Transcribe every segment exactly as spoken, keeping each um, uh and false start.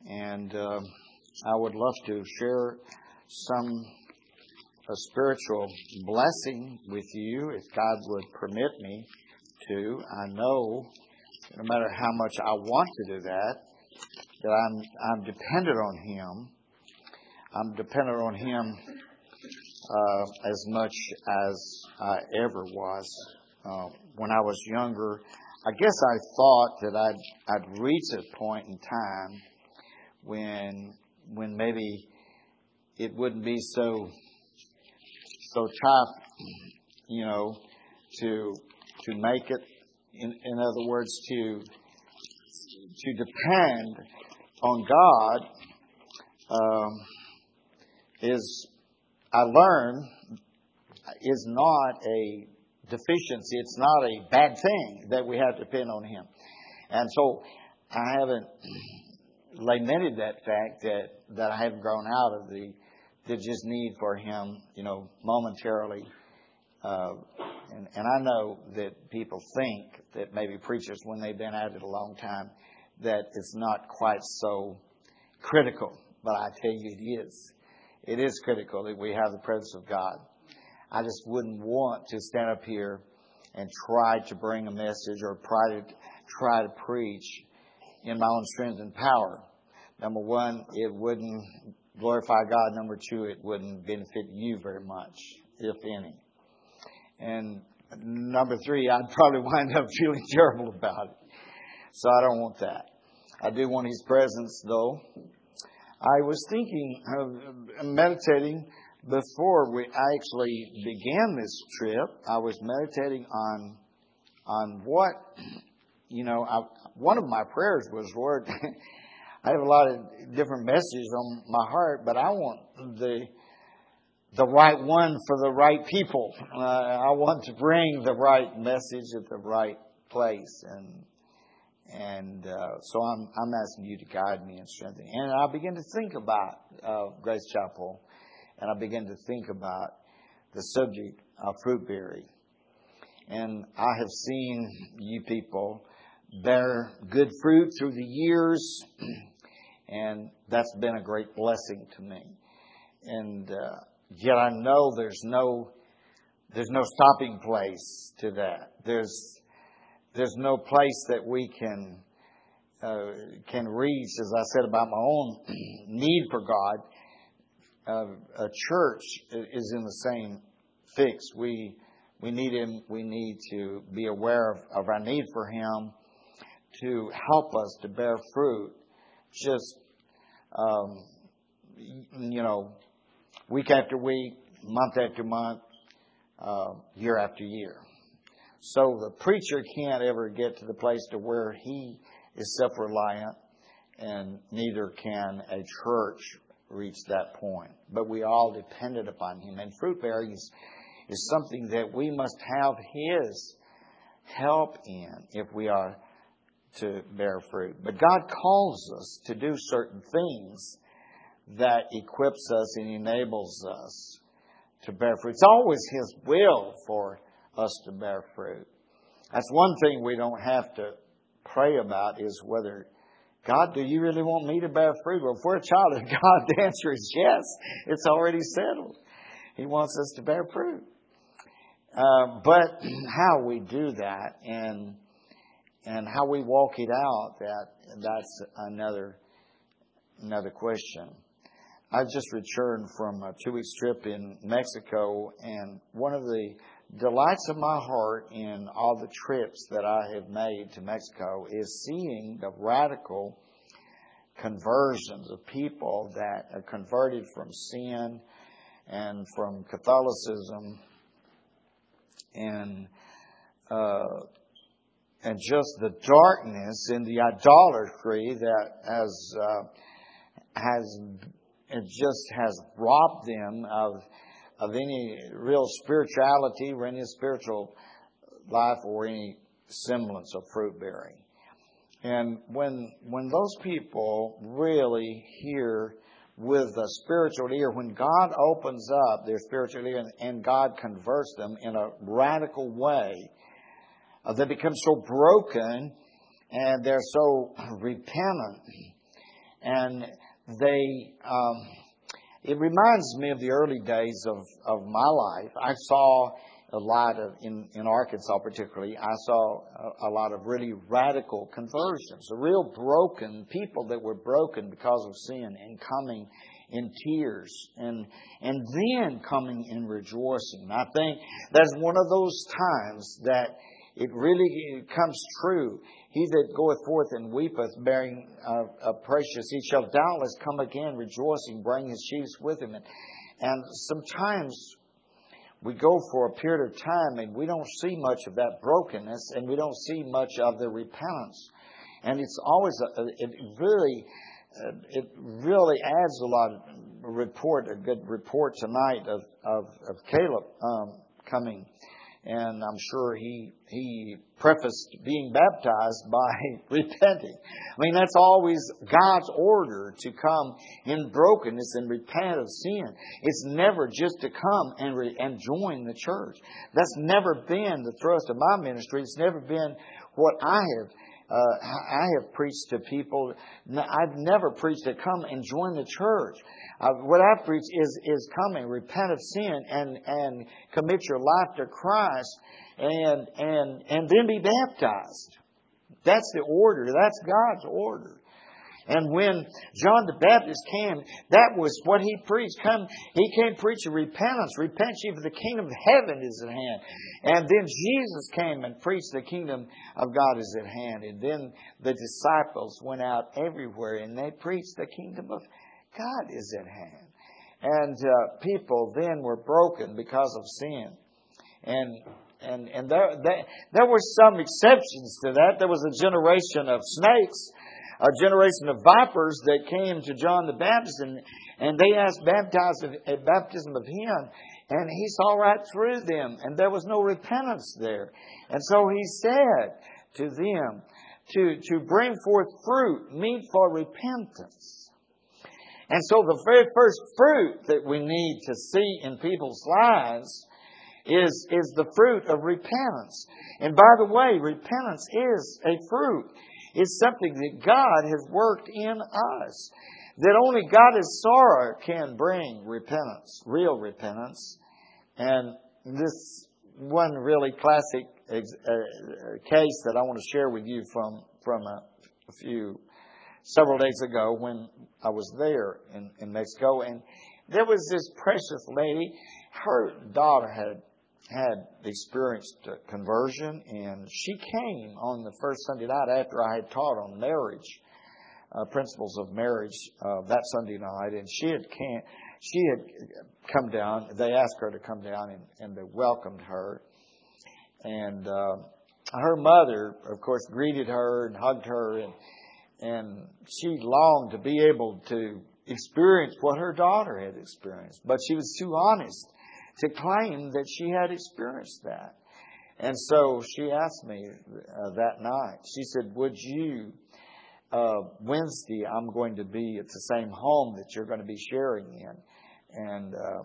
And uh, I would love to share some a spiritual blessing with you if God would permit me to. I know no matter how much I want to do that, that I'm I'm dependent on Him. I'm dependent on Him uh, as much as I ever was. Uh, when I was younger, I guess I thought that I'd I'd reach a point in time when when maybe it wouldn't be so so tough, you know, to to make it. In, in other words, to to depend on God um, is, I learned, is not a deficiency. It's not a bad thing that we have to depend on Him. And so I haven't lamented that fact that, that I haven't grown out of the, the just need for Him, you know, momentarily. Uh, and, and I know that people think that maybe preachers, when they've been at it a long time, that it's not quite so critical. But I tell you, it is. It is critical that we have the presence of God. I just wouldn't want to stand up here and try to bring a message or try to, try to preach in my own strength and power. Number one, it wouldn't glorify God. Number two, it wouldn't benefit you very much, if any. And number three, I'd probably wind up feeling terrible about it. So I don't want that. I do want His presence, though. I was thinking of meditating before we actually began this trip. I was meditating on on what, you know, I, one of my prayers was, Lord, I have a lot of different messages on my heart, but I want the the right one for the right people. Uh, I want to bring the right message at the right place, and and uh, so I'm I'm asking you to guide me and strengthen me. And I begin to think about uh, Grace Chapel, and I begin to think about the subject of fruitbearing. And I have seen you people bear good fruit through the years, and that's been a great blessing to me. And uh, Yet I know there's no there's no stopping place to that. There's there's no place that we can uh, can reach. As I said about my own need for God, uh, a church is in the same fix. We we need Him. We need to be aware of, of our need for Him to help us to bear fruit. Just um, you know. Week after week, month after month, uh, year after year. So the preacher can't ever get to the place to where he is self-reliant, and neither can a church reach that point. But we all depended upon Him. And fruit bearing is, is something that we must have His help in if we are to bear fruit. But God calls us to do certain things that equips us and enables us to bear fruit. It's always His will for us to bear fruit. That's one thing we don't have to pray about, is whether, God, do you really want me to bear fruit? Well, if we're a child of God, the answer is yes. It's already settled. He wants us to bear fruit. Uh, but how we do that and and how we walk it out, that that's another another question. I just returned from a two-week trip in Mexico, and one of the delights of my heart in all the trips that I have made to Mexico is seeing the radical conversions of people that are converted from sin and from Catholicism and uh, and just the darkness and the idolatry that has uh, has it just has robbed them of of any real spirituality or any spiritual life or any semblance of fruit bearing. And when when those people really hear with a spiritual ear, when God opens up their spiritual ear and, and God converts them in a radical way, uh, they become so broken and they're so repentant and they, um, it reminds me of the early days of, of my life. I saw a lot of, in, in Arkansas particularly, I saw a, a lot of really radical conversions, real broken people that were broken because of sin and coming in tears and and then coming in rejoicing. I think that's one of those times that it really comes true. He that goeth forth and weepeth, bearing uh, a precious, he shall doubtless come again rejoicing, bring his sheaves with him. And, and sometimes we go for a period of time and we don't see much of that brokenness and we don't see much of the repentance. And it's always, a, it really, uh, it really adds a lot of report, a good report tonight of, of, of Caleb um, coming. And I'm sure he he prefaced being baptized by repenting. I mean, that's always God's order, to come in brokenness and repent of sin. It's never just to come and re, and join the church. That's never been the thrust of my ministry. It's never been what I have uh, I have preached to people. I've never preached to come and join the church. Uh, what I preach is is coming, repent of sin, and and commit your life to Christ, and and and then be baptized. That's the order. That's God's order. And when John the Baptist came, that was what he preached. Come, he came preaching repentance. Repent ye, for the kingdom of heaven is at hand. And then Jesus came and preached the kingdom of God is at hand. And then the disciples went out everywhere and they preached the kingdom of God is at hand. And uh, people then were broken because of sin. And and and there, there there were some exceptions to that. There was a generation of snakes, a generation of vipers that came to John the Baptist, and, and they asked baptized a baptism of him, and he saw right through them, and there was no repentance there. And so he said to them to, to bring forth fruit meet for repentance. And so the very first fruit that we need to see in people's lives is, is the fruit of repentance. And by the way, repentance is a fruit. It's something that God has worked in us. That only God is sorrow can bring repentance, real repentance. And this one really classic ex- uh, case that I want to share with you from, from a, a few, several days ago when I was there in, in Mexico. And there was this precious lady. Her daughter had had experienced conversion, and she came on the first Sunday night after I had taught on marriage, uh, principles of marriage, uh, that Sunday night, and she had came, she had come down. They asked her to come down, and, and they welcomed her, and uh, her mother, of course, greeted her and hugged her, and and she longed to be able to experience what her daughter had experienced, but she was too honest to claim that she had experienced that. And so she asked me uh, that night, she said, would you, uh, Wednesday, I'm going to be at the same home that you're going to be sharing in. And, uh,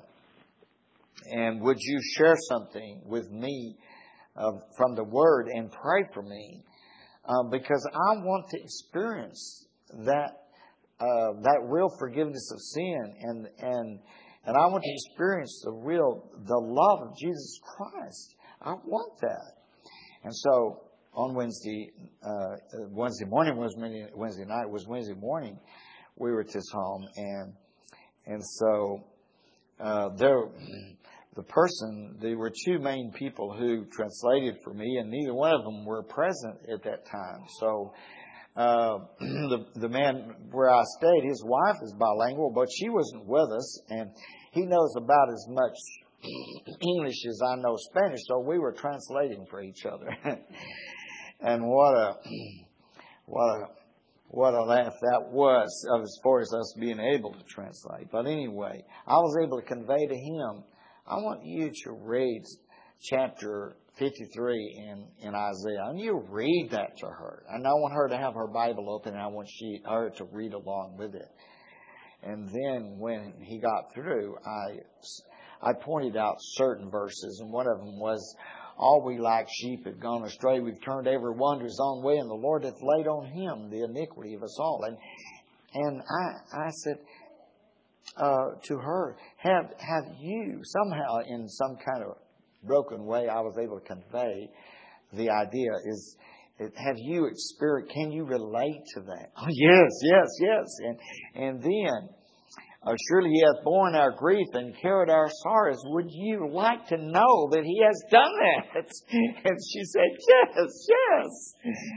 and would you share something with me uh, from the Word and pray for me? Uh, because I want to experience that, uh, that real forgiveness of sin, and, and, And I want to experience the real, the love of Jesus Christ. I want that. And so on Wednesday, uh, Wednesday morning was Wednesday night was Wednesday morning. We were at this home, and and so uh, there, the person, there were two main people who translated for me, and neither one of them were present at that time. So. Uh, the the man where I stayed, his wife is bilingual, but she wasn't with us, and he knows about as much English as I know Spanish, so we were translating for each other. And what a what a what a laugh that was as far as us being able to translate. But anyway, I was able to convey to him. I want you to read chapter fifty-three in, in Isaiah. And you read that to her. And I want her to have her Bible open, and I want she her to read along with it. And then when he got through, I, I pointed out certain verses, and one of them was, all we like sheep have gone astray. We've turned every one to his own way, and the Lord hath laid on him the iniquity of us all. And and I, I said uh, to her, have, have you somehow in some kind of broken way, I was able to convey the idea is, have you experienced, can you relate to that? Oh, yes, yes, yes. And, and then, Uh, surely He hath borne our grief and carried our sorrows. Would you like to know that He has done that? And she said, yes, yes.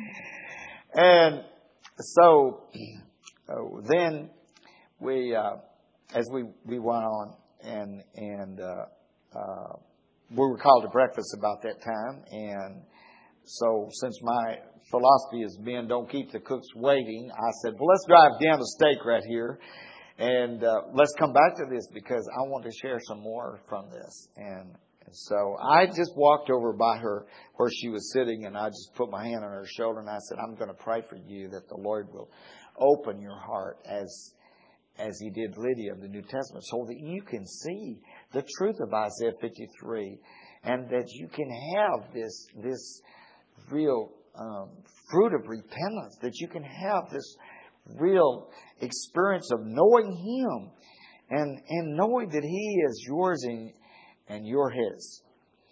And so uh, then we, uh, as we, we went on, and and uh, uh, we were called to breakfast about that time. And so since my philosophy has been don't keep the cooks waiting, I said, well, let's drive down the steak right here. And uh, let's come back to this because I want to share some more from this. And, and so I just walked over by her where she was sitting, and I just put my hand on her shoulder, and I said, I'm going to pray for you that the Lord will open your heart as as He did Lydia of the New Testament, so that you can see the truth of Isaiah fifty-three, and that you can have this this real um, fruit of repentance, that you can have this real experience of knowing Him and and knowing that He is yours and, and you're His.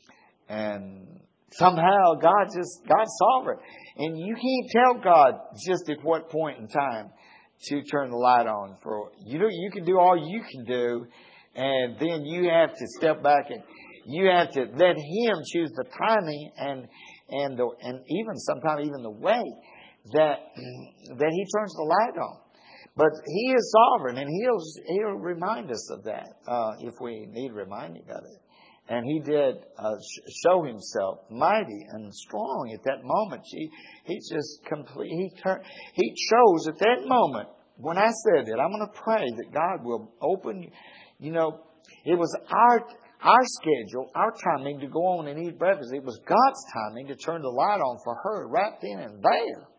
And somehow God just, God's sovereign. And you can't tell God just at what point in time to turn the light on. For you know, you can do all you can do, and then you have to step back and you have to let Him choose the timing and and the, and even sometimes even the way that that He turns the light on. But He is sovereign, and He'll He'll remind us of that uh, if we need reminding of it. And He did uh, sh- show Himself mighty and strong at that moment. He He just complete. He turned. He chose at that moment when I said that I'm going to pray that God will open. You know, it was our our schedule, our timing to go on and eat breakfast. It was God's timing to turn the light on for her right then and there.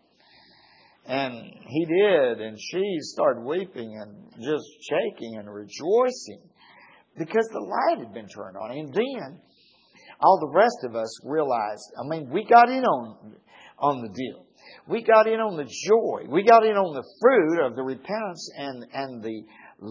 And He did, and she started weeping and just shaking and rejoicing because the light had been turned on. And then all the rest of us realized, I mean, we got in on, on the deal. We got in on the joy. We got in on the fruit of the repentance and, and the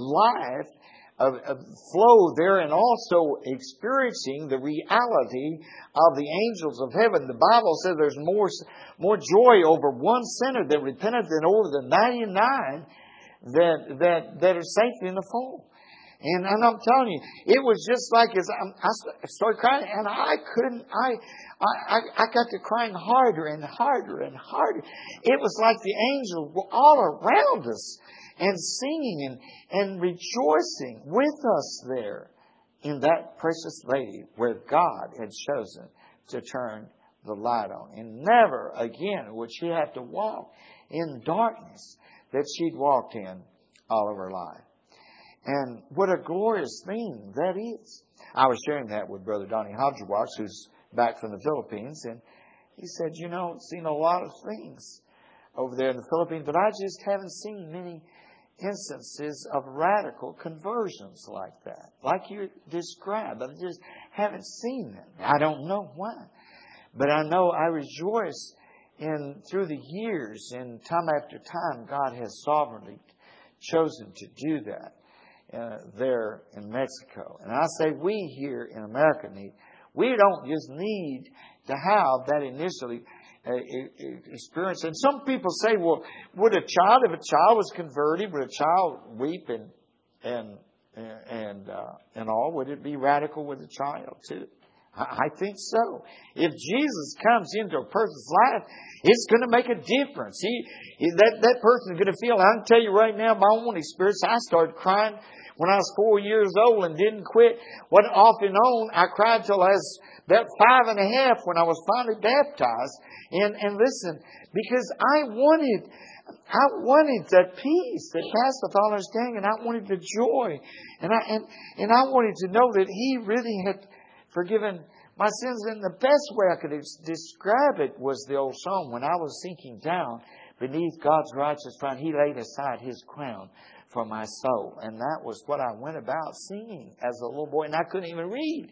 life of, of flow there, and also experiencing the reality of the angels of heaven. The Bible says there's more, more joy over one sinner that repented than over the ninety-nine that, that, that are safely in the fold. And, and I'm telling you, it was just like as I, I started crying, and I couldn't, I, I, I got to crying harder and harder and harder. It was like the angels were all around us and singing and, and rejoicing with us there in that precious lady where God had chosen to turn the light on. And never again would she have to walk in darkness that she'd walked in all of her life. And what a glorious thing that is. I was sharing that with Brother Donnie Hodgewatts, who's back from the Philippines, and he said, you know, I've seen a lot of things over there in the Philippines, but I just haven't seen many instances of radical conversions like that, like you described. I just haven't seen them. I don't know why, but I know I rejoice in through the years, and time after time, God has sovereignly chosen to do that uh, there in Mexico. And I say we here in America need. We don't just need to have that initially uh, experience. And some people say, well, would a child, if a child was converted, would a child weep and and and uh, and all? Would it be radical with a child too? I think so. If Jesus comes into a person's life, it's going to make a difference. He, that, that person is going to feel, I can tell you right now, my own experience, I started crying when I was four years old and didn't quit. Wasn't off and on. I cried till I was about five and a half when I was finally baptized. And, and listen, because I wanted, I wanted that peace that passeth all understanding, and I wanted the joy. And I, and, and I wanted to know that He really had forgiven my sins. And the best way I could describe it was the old song, when I was sinking down beneath God's righteous front, He laid aside His crown for my soul. And that was what I went about singing as a little boy. And I couldn't even read.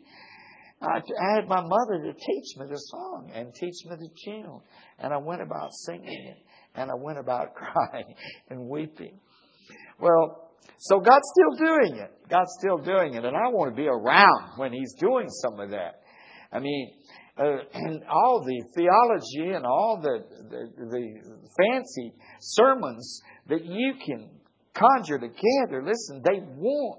I, I had my mother to teach me the song and teach me the tune. And I went about singing it. And I went about crying and weeping. Well, so God's still doing it. God's still doing it. And I want to be around when He's doing some of that. I mean, uh, and all the theology and all the, the, the fancy sermons that you can conjure together, listen, they won't,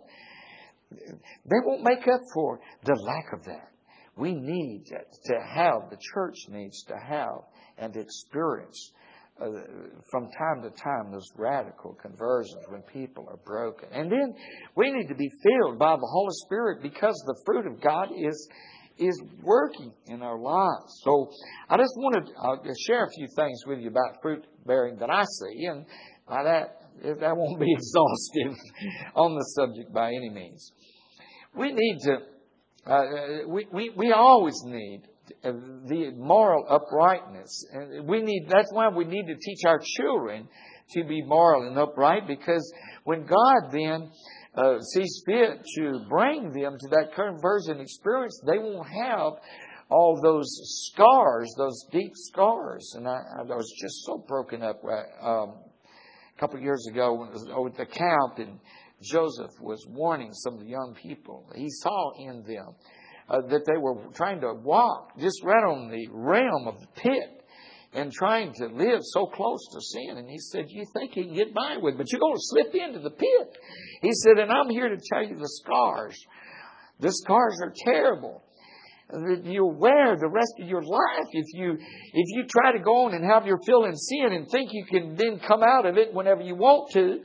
they won't make up for the lack of that. We need to have, the church needs to have and experience uh, from time to time those radical conversions when people are broken. And then we need to be filled by the Holy Spirit because the fruit of God is is working in our lives. So I just want to uh, share a few things with you about fruit bearing that I see. And by that, that won't be exhaustive on the subject by any means. We need to, uh, we, we, we always need the moral uprightness. And we need, that's why we need to teach our children to be moral and upright, because when God then uh, sees fit to bring them to that conversion experience, they won't have all those scars, those deep scars. And I, I was just so broken up um, a couple of years ago when it was over at the camp, and Joseph was warning some of the young people. He saw in them uh, that they were trying to walk just right on the realm of the pit and trying to live so close to sin. And he said, you think you can get by with it, but you're going to slip into the pit. He said, and I'm here to tell you the scars. The scars are terrible that you'll wear the rest of your life if you if you try to go on and have your fill in sin and think you can then come out of it whenever you want to.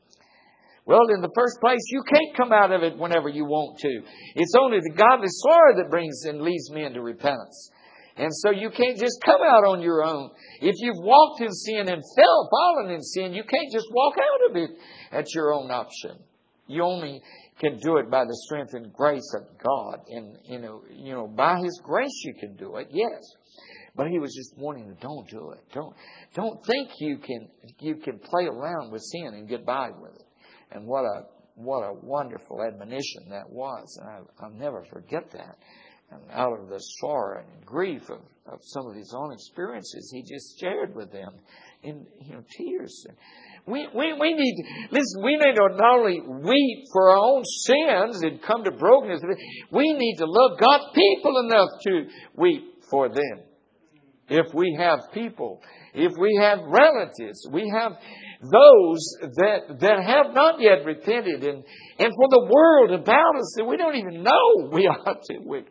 Well, in the first place, you can't come out of it whenever you want to. It's only the godly sorrow that brings and leads men to repentance. And so you can't just come out on your own. If you've walked in sin and fell, fallen in sin, you can't just walk out of it at your own option. You only can do it by the strength and grace of God. And, you know, you know, by His grace you can do it, yes. But He was just warning you, don't do it. Don't, don't think you can, you can play around with sin and get by with it. And what a, what a wonderful admonition that was. And I, I'll never forget that. And out of the sorrow and grief of, of some of his own experiences, he just shared with them in, you know, tears. And we, we, we need, listen, we need to not only weep for our own sins and come to brokenness, we need to love God's people enough to weep for them. If we have people, if we have relatives, we have those that, that have not yet repented, and, and for the world about us that we don't even know we ought to. We,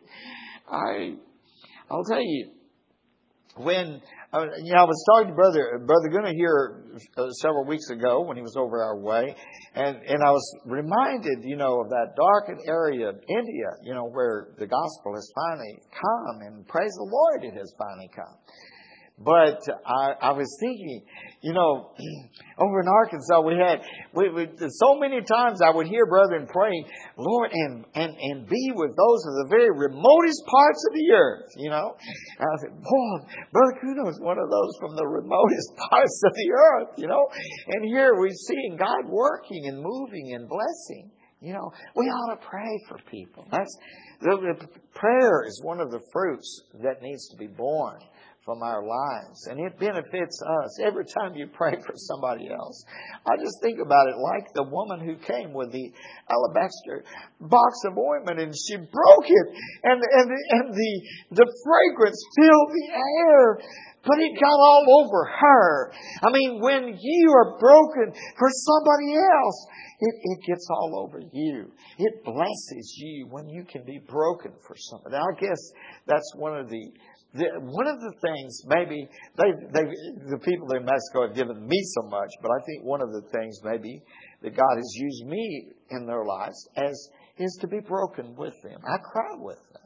I, I'll tell you, when uh, you know, I was talking to Brother Brother Gunnar here uh, several weeks ago when he was over our way, and, and I was reminded, you know, of that darkened area of India, you know, where the gospel has finally come, and praise the Lord, it has finally come. But I, I was thinking, you know, over in Arkansas, we had, we, we, so many times I would hear brethren praying, Lord, and, and, and be with those of the very remotest parts of the earth, you know. And I said, boy, Brother Kuno is one of those from the remotest parts of the earth, you know. And here we're seeing God working and moving and blessing. You know, we ought to pray for people. That's the, the prayer is one of the fruits that needs to be born from our lives. And it benefits us every time you pray for somebody else. I just think about it like the woman who came with the alabaster box of ointment and she broke it, and, and, and the, the fragrance filled the air, but it got all over her. I mean, when you are broken for somebody else, it, it gets all over you. It blesses you when you can be broken for somebody. I guess that's one of the The, one of the things, maybe, they, they, the people in Mexico have given me so much, but I think one of the things maybe that God has used me in their lives as is to be broken with them. I cry with them.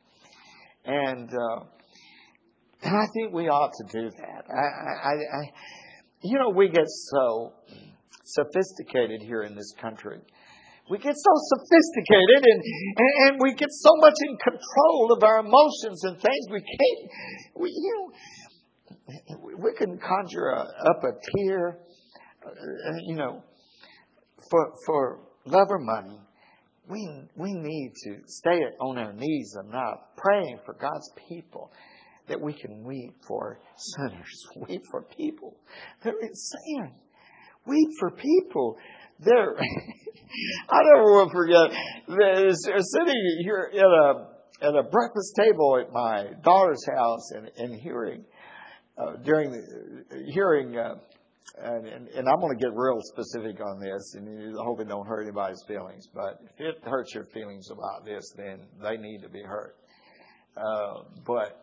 And, uh, and I think we ought to do that. I, I, I, you know, we get so sophisticated here in this country. We get so sophisticated and, and, and we get so much in control of our emotions and things. We can't, we, you know, we can conjure a, up a tear, uh, you know, for, for love or money. We, we need to stay on our knees enough, praying for God's people, that we can weep for sinners, weep for people that are in sin. Weep for people. There, I never will forget. There's sitting here at a at a breakfast table at my daughter's house, and, and hearing uh, during the hearing, uh, and, and, and I'm going to get real specific on this, and I hope it don't hurt anybody's feelings. But if it hurts your feelings about this, then they need to be hurt. Uh, but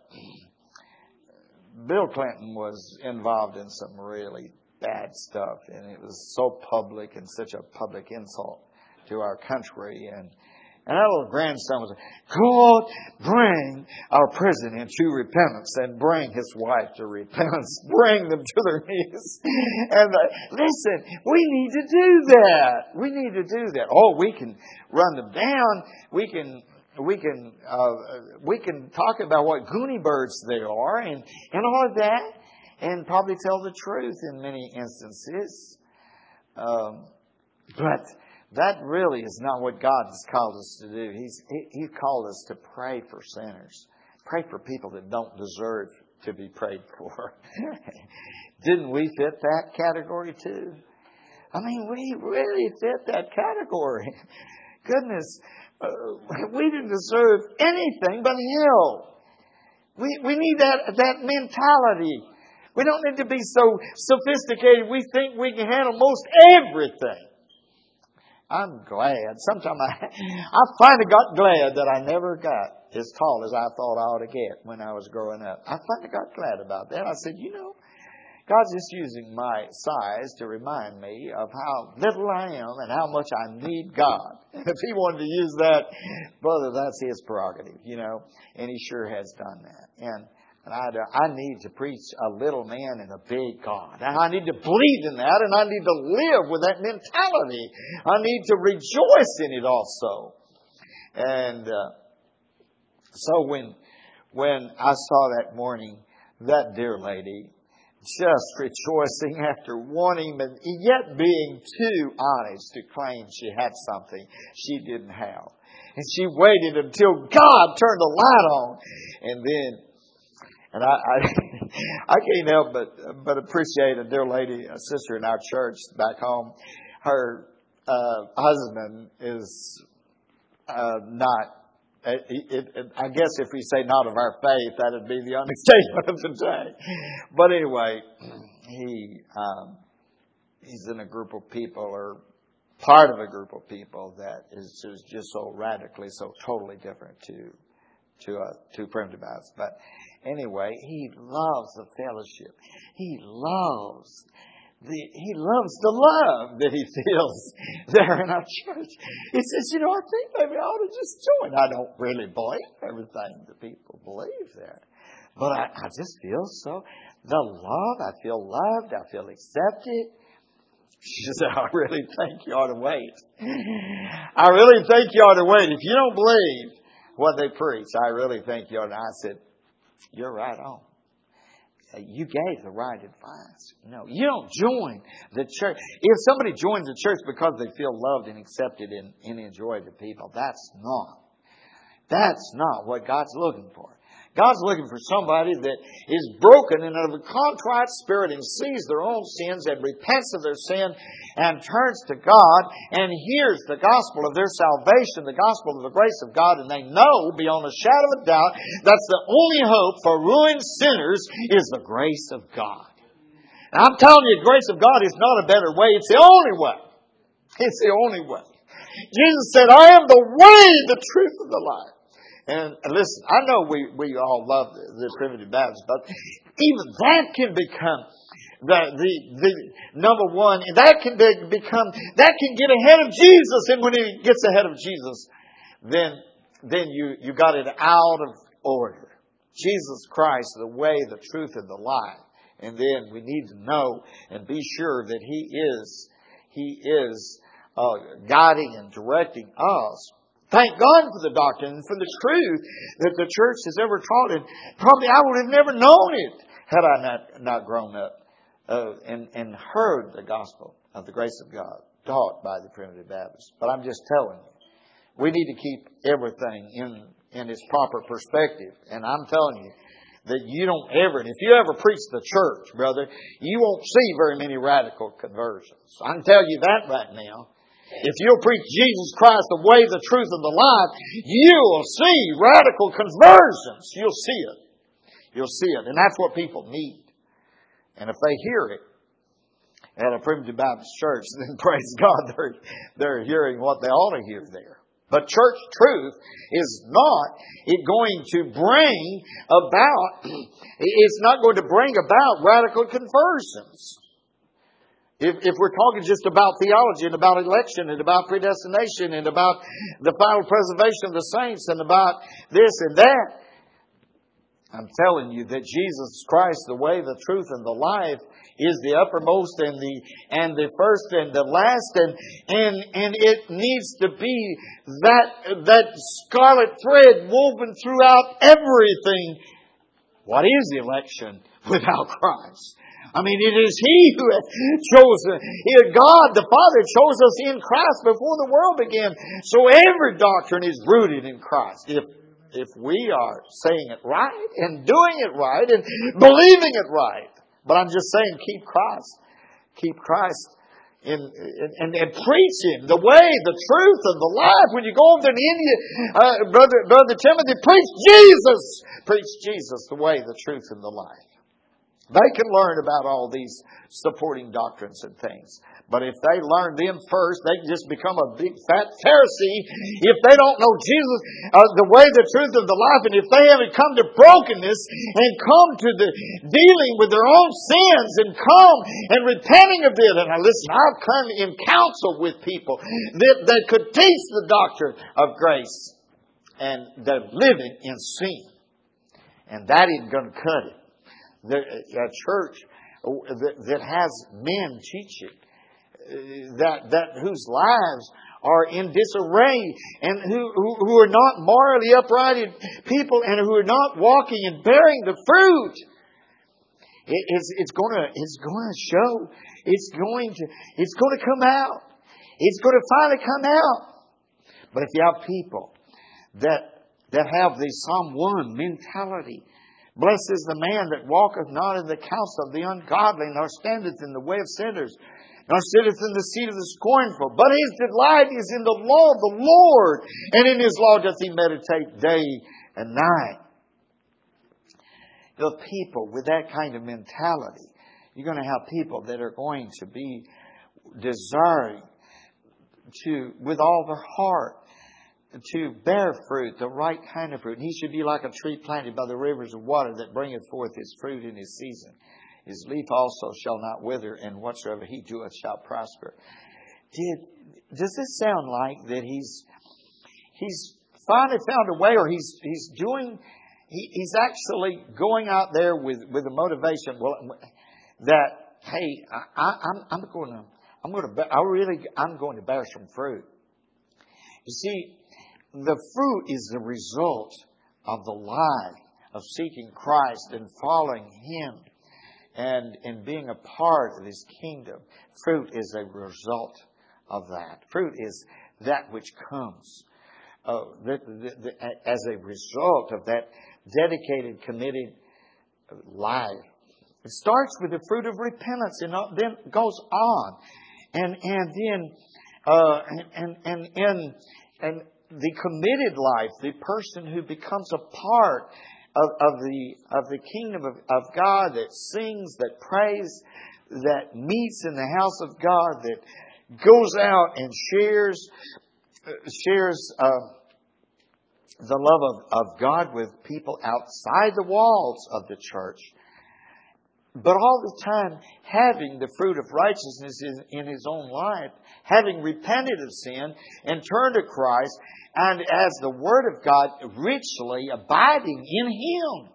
Bill Clinton was involved in some really bad stuff, and it was so public and such a public insult to our country. And and our little grandson was like, God, bring our president to repentance and bring his wife to repentance. Bring them to their knees. And uh, listen, we need to do that. We need to do that. Oh, we can run them down. We can we can uh, we can talk about what goony birds they are and and all of that. And probably tell the truth in many instances. Um, but that really is not what God has called us to do. He's he, He called us to pray for sinners. Pray for people that don't deserve to be prayed for. Didn't we fit that category too? I mean, we really fit that category. Goodness, uh, we didn't deserve anything but hell. We we need that that mentality. We don't need to be so sophisticated. We think we can handle most everything. I'm glad. Sometimes I, I finally got glad that I never got as tall as I thought I ought to get when I was growing up. I finally got glad about that. I said, you know, God's just using my size to remind me of how little I am and how much I need God. If He wanted to use that, brother, that's His prerogative, you know. And He sure has done that. And And I, I need to preach a little man and a big God. And I need to believe in that, and I need to live with that mentality. I need to rejoice in it also. And uh, so when when I saw that morning that dear lady just rejoicing after wanting, but yet being too honest to claim she had something she didn't have. And she waited until God turned the light on, and then And I, I, I can't help but but appreciate a dear lady, a sister in our church back home. Her uh, husband is uh, not. It, it, it, I guess if we say not of our faith, that would be the understatement of the day. But anyway, he um, he's in a group of people, or part of a group of people that is just, just so radically, so totally different to. to uh, to Primitive Baptists. But anyway, he loves the fellowship. He loves the he loves the love that he feels there in our church. He says, you know, I think maybe I ought to just join. I don't really believe everything that people believe there. But I, I just feel so the love, I feel loved, I feel accepted. She said, I really think you ought to wait. I really think you ought to wait. If you don't believe what they preach, I really think you ought to. I said, you're right on. You gave the right advice. No, you don't join the church. If somebody joins the church because they feel loved and accepted and, and enjoyed the people, that's not. That's not what God's looking for. God's looking for somebody that is broken and of a contrite spirit and sees their own sins and repents of their sin and turns to God and hears the gospel of their salvation, the gospel of the grace of God, and they know beyond a shadow of a doubt that's the only hope for ruined sinners is the grace of God. And I'm telling you, the grace of God is not a better way. It's the only way. It's the only way. Jesus said, I am the way, the truth, and the life. And listen, I know we, we all love the, the Primitive Baptists, but even that can become the, the, the number one. And that can be, become, that can get ahead of Jesus. And when he gets ahead of Jesus, then, then you, you got it out of order. Jesus Christ, the way, the truth, and the life. And then we need to know and be sure that He is, He is uh, guiding and directing us. Thank God for the doctrine and for the truth that the church has ever taught. And probably I would have never known it had I not, not grown up uh, and, and heard the gospel of the grace of God taught by the Primitive Baptists. But I'm just telling you, we need to keep everything in, in its proper perspective. And I'm telling you, that you don't ever, and if you ever preach the church, brother, you won't see very many radical conversions. I can tell you that right now. If you'll preach Jesus Christ, the way, the truth, and the life, you'll see radical conversions. You'll see it. You'll see it. And that's what people need. And if they hear it at a Primitive Baptist church, then praise God, they're, they're hearing what they ought to hear there. But church truth is not it going to bring about, it's not going to bring about radical conversions. If, if we're talking just about theology and about election and about predestination and about the final preservation of the saints and about this and that, I'm telling you that Jesus Christ, the way, the truth, and the life, is the uppermost and the and the first and the last, and and and it needs to be that that scarlet thread woven throughout everything. What is election without Christ? I mean, it is He who has chosen. God, the Father, chose us in Christ before the world began. So every doctrine is rooted in Christ. If if we are saying it right and doing it right and believing it right. But I'm just saying, keep Christ. Keep Christ in, in, and, and preach Him. The way, the truth, and the life. When you go over to India, uh, brother, brother Timothy, preach Jesus. Preach Jesus, the way, the truth, and the life. They can learn about all these supporting doctrines and things. But if they learn them first, they can just become a big fat Pharisee. If they don't know Jesus, uh, the way, the truth, and the life, and if they haven't come to brokenness and come to the dealing with their own sins and come and repenting of it. And now listen, I've come in counsel with people that, that could teach the doctrine of grace and they're living in sin. And that isn't going to cut it. The, a church that, that has men teaching that that whose lives are in disarray and who, who, who are not morally upright people and who are not walking and bearing the fruit. It, it's, it's going to it's going to show. It's going to it's going to come out. It's going to finally come out. But if you have people that that have the Psalm one mentality. Blessed is the man that walketh not in the counsel of the ungodly, nor standeth in the way of sinners, nor sitteth in the seat of the scornful. But his delight is in the law of the Lord, and in His law doth he meditate day and night. The people with that kind of mentality, you're going to have people that are going to be desiring to, with all their heart, to bear fruit, the right kind of fruit. And he should be like a tree planted by the rivers of water that bringeth forth his fruit in his season. His leaf also shall not wither, and whatsoever he doeth shall prosper. Did does this sound like that he's he's finally found a way, or he's he's doing he, he's actually going out there with, with a motivation? Well, that hey, I, I, I'm I'm going to I'm going to I really I'm going to bear some fruit. You see. The fruit is the result of the life of seeking Christ and following Him and, and being a part of His kingdom. Fruit is a result of that. Fruit is that which comes uh, the, the, the, as a result of that dedicated, committed life. It starts with the fruit of repentance and then goes on. And, and then, uh, and, and, and, and, the committed life, the person who becomes a part of, of the of the kingdom of, of God, that sings, that prays, that meets in the house of God, that goes out and shares shares uh, the love of, of God with people outside the walls of the church. But all the time having the fruit of righteousness in, in his own life, having repented of sin and turned to Christ, and as the Word of God richly abiding in Him.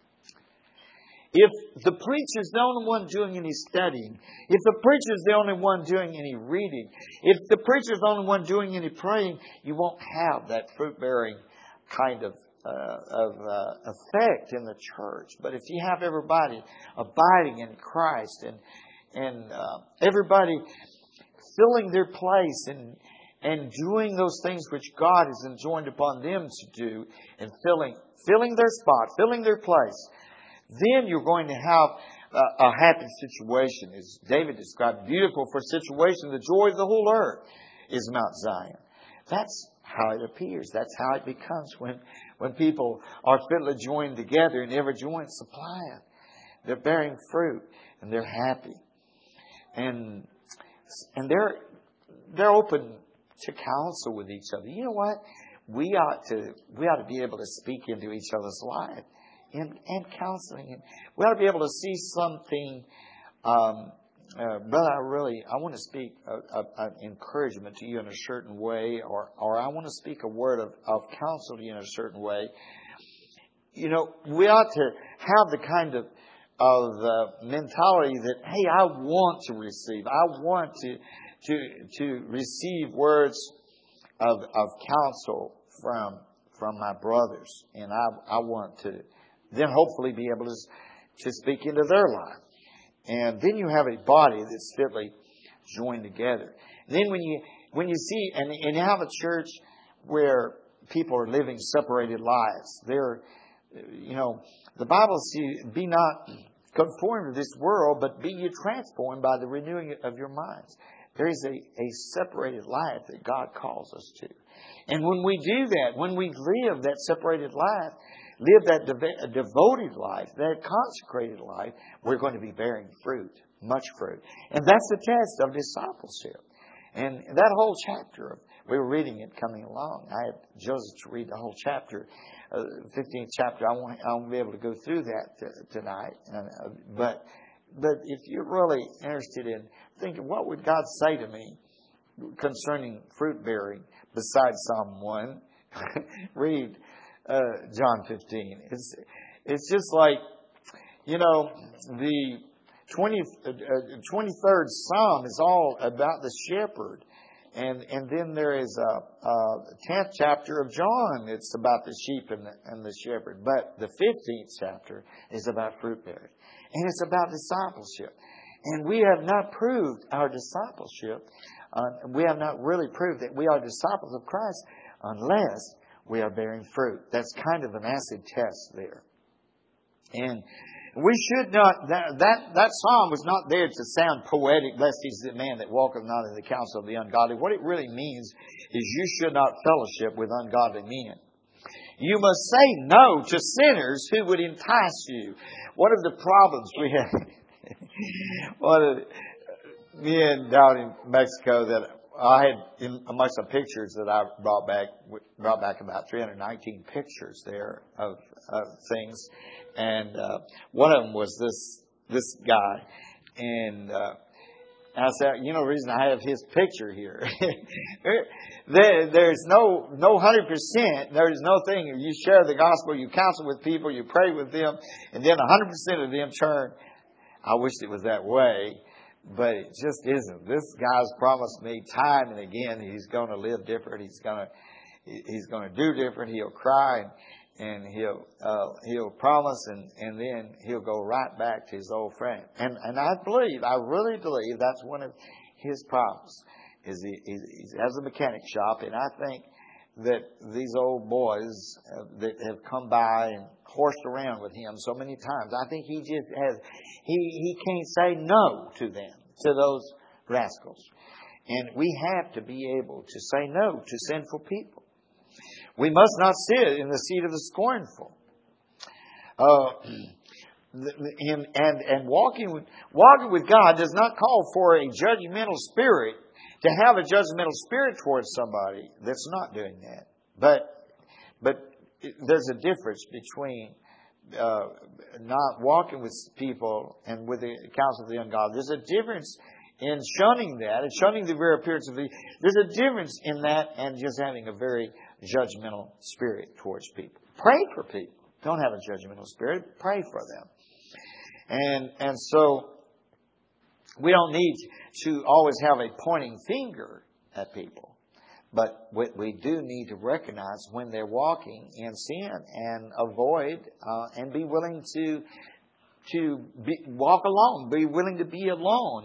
If the preacher's the only one doing any studying, if the preacher's the only one doing any reading, if the preacher's the only one doing any praying, you won't have that fruit-bearing kind of Uh, of uh, effect in the church. But if you have everybody abiding in Christ and and uh, everybody filling their place and and doing those things which God has enjoined upon them to do, and filling filling their spot, filling their place, then you're going to have a, a happy situation. As David described, beautiful for situation, the joy of the whole earth is Mount Zion. That's how it appears. That's how it becomes when, when people are fitly joined together and every joint supplieth. They're bearing fruit and they're happy. And and they're they're open to counsel with each other. You know what? We ought to we ought to be able to speak into each other's life and, and counseling. And we ought to be able to see something. Um, uh, brother, I really I want to speak a, a, an encouragement to you in a certain way, or or I want to speak a word of, of counsel to you in a certain way. You know, we ought to have the kind of of uh, mentality that, hey, I want to receive. I want to to to receive words of of counsel from from my brothers, and I I want to then hopefully be able to to speak into their life. And then you have a body that's fitly joined together. And then when you when you see and, and you have a church where people are living separated lives, they're you know the Bible says, "Be not conformed to this world, but be ye transformed by the renewing of your minds." There is a, a separated life that God calls us to. And when we do that, when we live that separated life, live that dev- devoted life, that consecrated life, we're going to be bearing fruit, much fruit. And that's the test of discipleship. And that whole chapter, of, we were reading it coming along. I had Joseph to read the whole chapter, uh, fifteenth chapter. I won't, I won't be able to go through that t- tonight. Uh, but but if you're really interested in thinking, what would God say to me concerning fruit bearing besides Psalm one, read uh, John fifteen. It's it's just like, you know, the twentieth, uh, twenty-third Psalm is all about the shepherd. And and then there is a, a tenth chapter of John. It's about the sheep and the, and the shepherd. But the fifteenth chapter is about fruit bearing. And it's about discipleship. And we have not proved our discipleship. Uh, we have not really proved that we are disciples of Christ unless we are bearing fruit. That's kind of an acid test there. And we should not, that, that, that psalm was not there to sound poetic, blessed is the man that walketh not in the counsel of the ungodly. What it really means is you should not fellowship with ungodly men. You must say no to sinners who would entice you. One of the problems we have, one of the, me and down in Mexico that I had, in amongst some pictures that I brought back, brought back about three hundred nineteen pictures there of, of things. And uh, one of them was this this guy. And uh, I said, you know, the reason I have his picture here, there, there's no no one hundred percent. There's no thing. You share the gospel, you counsel with people, you pray with them, and then one hundred percent of them turn. I wish it was that way. But it just isn't. This guy's promised me time and again he's going to live different. He's going to he's going to do different. He'll cry and, and he'll uh, he'll promise and, and then he'll go right back to his old friend. And and I believe, I really believe that's one of his problems. Is he, he, he has a mechanic shop, and I think that these old boys uh, that have come by and horsed around with him so many times, I think he just has, he, he can't say no to them, to those rascals. And we have to be able to say no to sinful people. We must not sit in the seat of the scornful. Uh, and, and, and walking with, walking with God does not call for a judgmental spirit, to have a judgmental spirit towards somebody that's not doing that. But but there's a difference between uh, not walking with people and with the counsel of the ungodly. There's a difference in shunning that and shunning the very appearance of the... There's a difference in that and just having a very judgmental spirit towards people. Pray for people. Don't have a judgmental spirit. Pray for them. And and so... we don't need to always have a pointing finger at people. But we do need to recognize when they're walking in sin and avoid uh, and be willing to to be, walk alone, be willing to be alone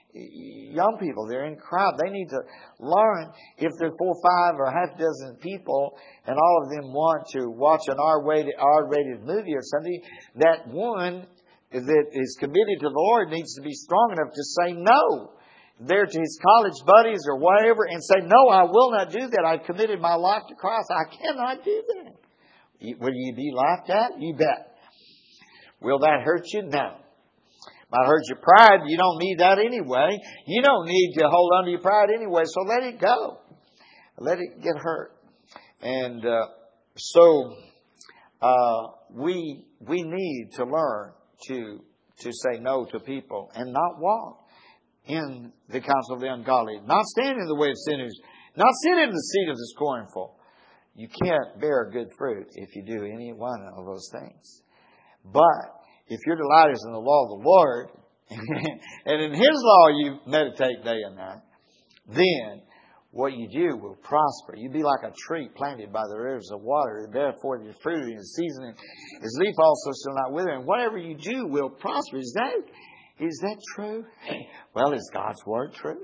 young people, they're in crowd. They need to learn, if there's four, five, or half a dozen people, and all of them want to watch an R-rated, R-rated movie or something, that one that is committed to the Lord needs to be strong enough to say no there to his college buddies or whatever, and say, no, I will not do that. I've committed my life to Christ. I cannot do that. Will you be laughed at? You bet. Will that hurt you? No. Might hurt your pride. You don't need that anyway. You don't need to hold on to your pride anyway, so let it go. Let it get hurt. And uh, so uh, we we need to learn to to say no to people and not walk in the counsel of the ungodly, not stand in the way of sinners, not sit in the seat of the scornful. You can't bear good fruit if you do any one of those things. But if your delight is in the law of the Lord, and in His law you meditate day and night, then what you do will prosper. You'll be like a tree planted by the rivers of water, that bear forth your fruit in its season, and its leaf also shall not wither. And whatever you do will prosper. Is that is that true? Well, is God's Word true?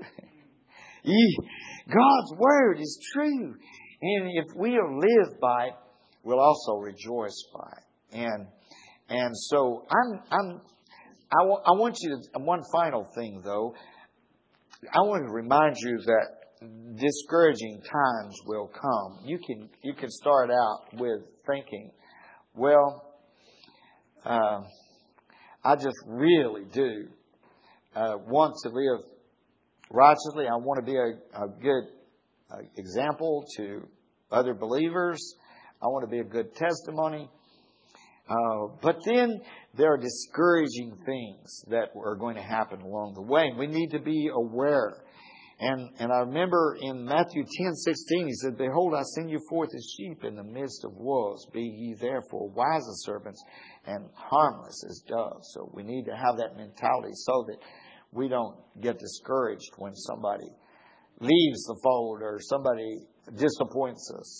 God's Word is true. And if we'll live by it, we'll also rejoice by it. And And so I'm, I'm, I, w- I want you to, one final thing though, I want to remind you that discouraging times will come. You can, you can start out with thinking, well, uh, I just really do uh, want to live righteously. I want to be a, a good uh, example to other believers. I want to be a good testimony. Uh, but then there are discouraging things that are going to happen along the way. We need to be aware. And and I remember in Matthew ten sixteen, He said, behold, I send you forth as sheep in the midst of wolves. Be ye therefore wise as serpents and harmless as doves. So we need to have that mentality so that we don't get discouraged when somebody leaves the fold or somebody disappoints us.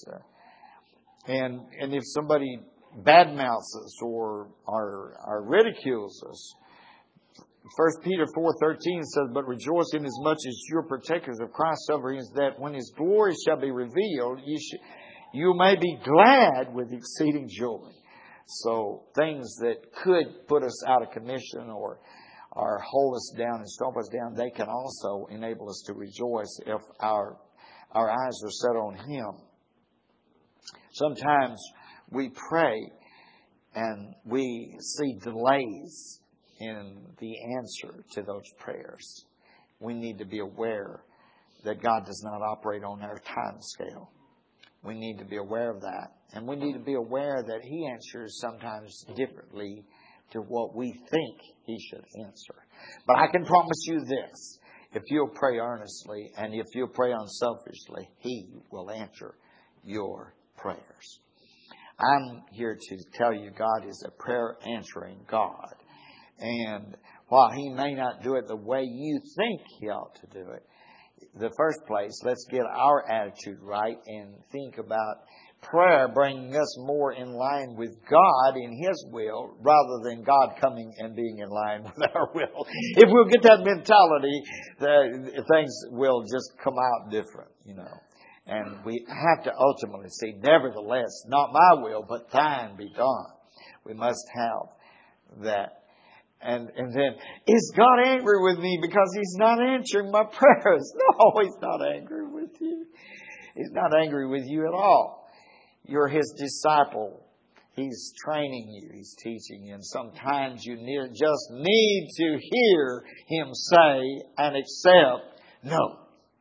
And and if somebody badmouths us or, or, or ridicules us. First Peter four thirteen says, but rejoice in as much as you're partakers of Christ's sufferings, that when His glory shall be revealed, you, sh- you may be glad with exceeding joy. So things that could put us out of commission or, or hold us down and stomp us down, they can also enable us to rejoice if our, our eyes are set on Him. Sometimes we pray and we see delays in the answer to those prayers. We need to be aware that God does not operate on our time scale. We need to be aware of that. And we need to be aware that He answers sometimes differently to what we think He should answer. But I can promise you this. If you'll pray earnestly and if you'll pray unselfishly, He will answer your prayers. I'm here to tell you God is a prayer answering God. And while He may not do it the way you think He ought to do it, the first place, let's get our attitude right and think about prayer bringing us more in line with God in His will rather than God coming and being in line with our will. If we'll get that mentality, the, things will just come out different, you know. And we have to ultimately say, nevertheless, not my will, but thine be done. We must have that. And and then, is God angry with me because He's not answering my prayers? No, He's not angry with you. He's not angry with you at all. You're His disciple. He's training you. He's teaching you. And sometimes you need, just need to hear Him say and accept no.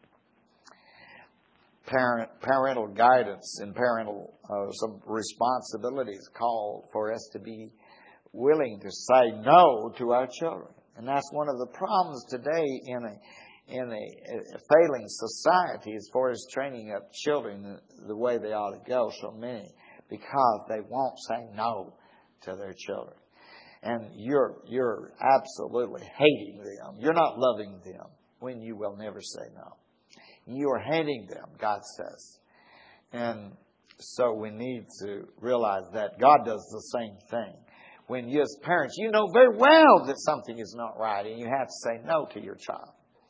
Parent, parental guidance and parental uh, some responsibilities call for us to be willing to say no to our children. And that's one of the problems today in a in a, a failing society as far as training up children the, the way they ought to go. So many, because they won't say no to their children. And you're you're absolutely hating them. You're not loving them when you will never say no. You are hating them, God says. And so we need to realize that God does the same thing. When you as parents, you know very well that something is not right and you have to say no to your child.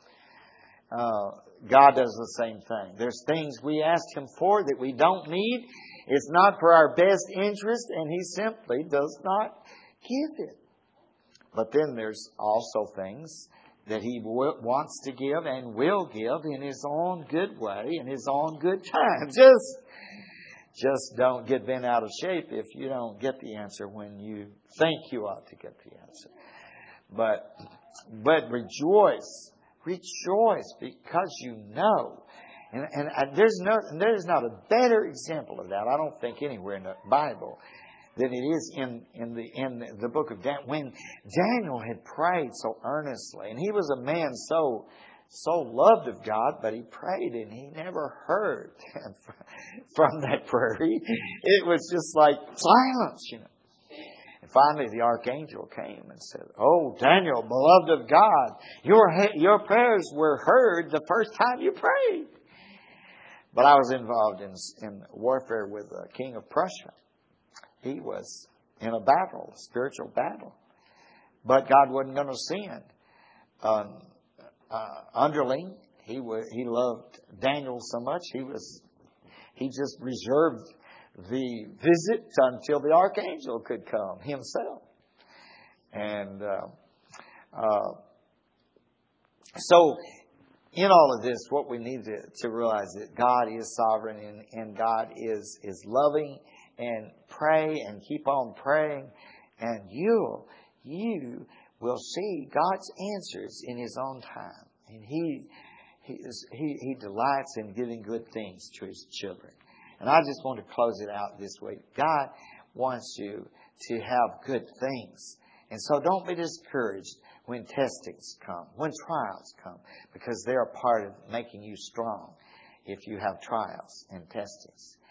uh, God does the same thing. There's things we ask Him for that we don't need. It's not for our best interest, and He simply does not give it. But then there's also things that He w- wants to give and will give in His own good way, in His own good time. Just, just don't get bent out of shape if you don't get the answer when you think you ought to get the answer. But, but rejoice, rejoice because you know. And, and I, there's no, there's not a better example of that, I don't think, anywhere in the Bible than it is in, in the in the book of Daniel. When Daniel had prayed so earnestly, and he was a man so so loved of God, but he prayed and he never heard from that prayer. He, it was just like silence, you know. And finally, the archangel came and said, "Oh, Daniel, beloved of God, your your prayers were heard the first time you prayed." But I was involved in in warfare with the king of Prussia. He was in a battle, a spiritual battle. But God wasn't going to send an uh, underling. He was, he loved Daniel so much, he was he just reserved the visit until the archangel could come himself. And uh, uh, so in all of this, what we need to, to realize is that God is sovereign and, and God is, is loving. And pray and keep on praying, and you you will see God's answers in His own time. And He He is, he He delights in giving good things to His children. And I just want to close it out this way. God wants you to have good things, and so don't be discouraged when testings come, when trials come, because they're a part of making you strong. If you have trials and testings.